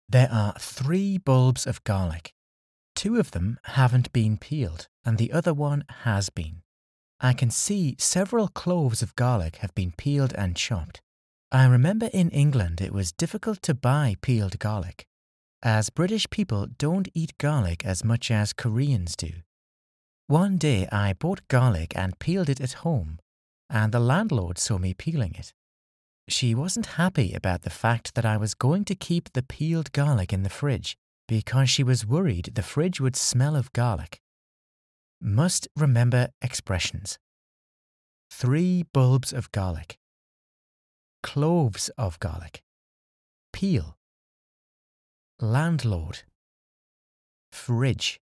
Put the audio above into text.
There are 3 bulbs of garlic. 2 of them haven't been peeled, and the other one has been. I can see several cloves of garlic have been peeled and chopped. I remember in England it was difficult to buy peeled garlic, as British people don't eat garlic as much as Koreans do. One day I bought garlic and peeled it at home, and the landlord saw me peeling it. She wasn't happy about the fact that I was going to keep the peeled garlic in the fridge because she was worried the fridge would smell of garlic. Must remember expressions. 3 bulbs of garlic. Cloves of garlic. Peel. Landlord. Fridge.